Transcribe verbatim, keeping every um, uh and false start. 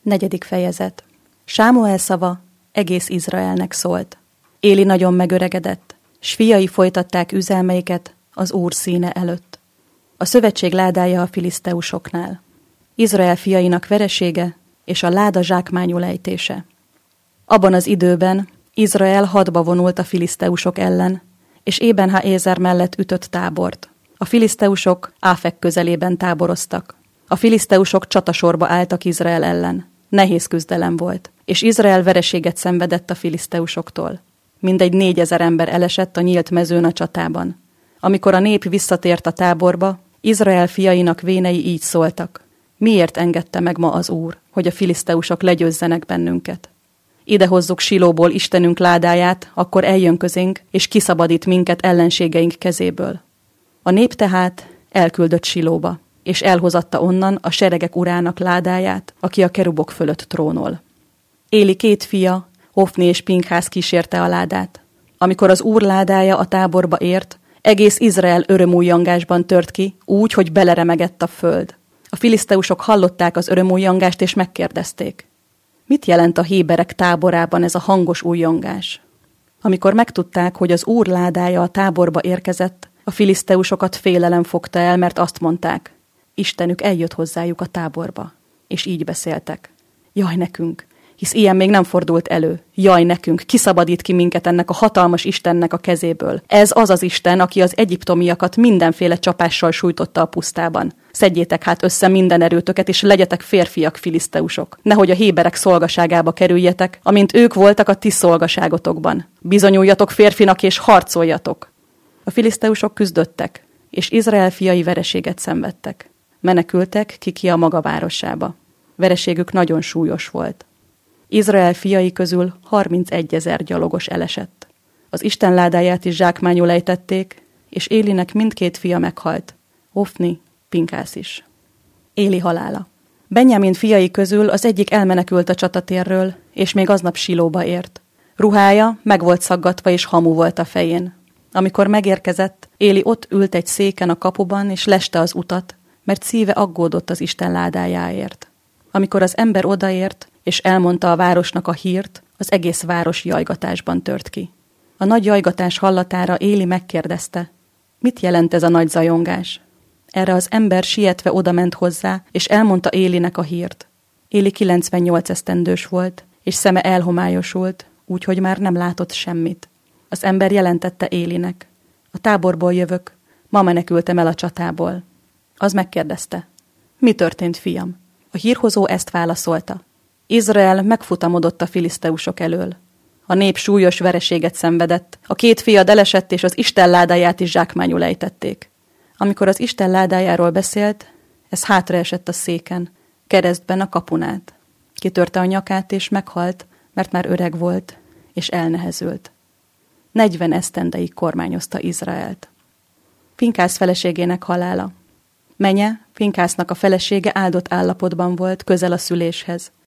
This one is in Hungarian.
Negyedik fejezet. Sámuel szava egész Izraelnek szólt. Éli nagyon megöregedett, s fiai folytatták üzelmeiket az Úr színe előtt. A szövetség ládája a filiszteusoknál. Izrael fiainak veresége és a láda zsákmányul ejtése. Abban az időben Izrael hadba vonult a filiszteusok ellen, és Ébenha-ézer mellett ütött tábort. A filiszteusok Áfek közelében táboroztak. A filiszteusok csatasorba álltak Izrael ellen. Nehéz küzdelem volt, és Izrael vereséget szenvedett a filiszteusoktól. Mindegy négyezer ember elesett a nyílt mezőn a csatában. Amikor a nép visszatért a táborba, Izrael fiainak vénei így szóltak. Miért engedte meg ma az Úr, hogy a filiszteusok legyőzzenek bennünket? Ide hozzuk Silóból Istenünk ládáját, akkor eljön közénk, és kiszabadít minket ellenségeink kezéből. A nép tehát elküldött Silóba, és elhozatta onnan a seregek urának ládáját, aki a kerubok fölött trónol. Éli két fia, Hofni és Pinhász kísérte a ládát. Amikor az Úr ládája a táborba ért, egész Izrael örömújjangásban tört ki, úgy, hogy beleremegett a föld. A filiszteusok hallották az örömújjangást, és megkérdezték. Mit jelent a héberek táborában ez a hangos újjongás? Amikor megtudták, hogy az Úr ládája a táborba érkezett, a filiszteusokat félelem fogta el, mert azt mondták, Istenük eljött hozzájuk a táborba. És így beszéltek. Jaj nekünk, hisz ilyen még nem fordult elő. Jaj nekünk, kiszabadít ki minket ennek a hatalmas Istennek a kezéből. Ez az az Isten, aki az egyiptomiakat mindenféle csapással sújtotta a pusztában. Szedjétek hát össze minden erőtöket, és legyetek férfiak, filiszteusok. Nehogy a héberek szolgaságába kerüljetek, amint ők voltak a ti szolgaságotokban. Bizonyuljatok férfinak, és harcoljatok. A filiszteusok küzdöttek, és Izrael fiai vereséget szenvedtek. Menekültek ki ki a maga városába. Vereségük nagyon súlyos volt. Izrael fiai közül harmincegyezer gyalogos elesett. Az Isten ládáját is zsákmányul ejtették, és Élinek mindkét fia meghalt, Hofni, Pinhász is. Éli halála. Benjamin fiai közül az egyik elmenekült a csatatérről, és még aznap Silóba ért. Ruhája meg volt szaggatva, és hamu volt a fején. Amikor megérkezett, Éli ott ült egy széken a kapuban, és leste az utat, mert szíve aggódott az Isten ládájáért. Amikor az ember odaért, és elmondta a városnak a hírt, az egész város jajgatásban tört ki. A nagy jajgatás hallatára Éli megkérdezte, mit jelent ez a nagy zajongás? Erre az ember sietve odament hozzá, és elmondta Élinek a hírt. Éli kilencvennyolc esztendős volt, és szeme elhomályosult, úgyhogy már nem látott semmit. Az ember jelentette Élinek. A táborból jövök, ma menekültem el a csatából. Az megkérdezte, mi történt, fiam? A hírhozó ezt válaszolta. Izrael megfutamodott a filiszteusok elől. A nép súlyos vereséget szenvedett, a két fiad elesett, és az Isten ládáját is zsákmányul ejtették. Amikor az Isten ládájáról beszélt, ez hátraesett a széken, keresztben a kapunát. Kitörte a nyakát, és meghalt, mert már öreg volt, és elnehezült. Negyven esztendeig kormányozta Izraelt. Pinhász feleségének halála. Menye, Pinhásznak a felesége áldott állapotban volt, közel a szüléshez.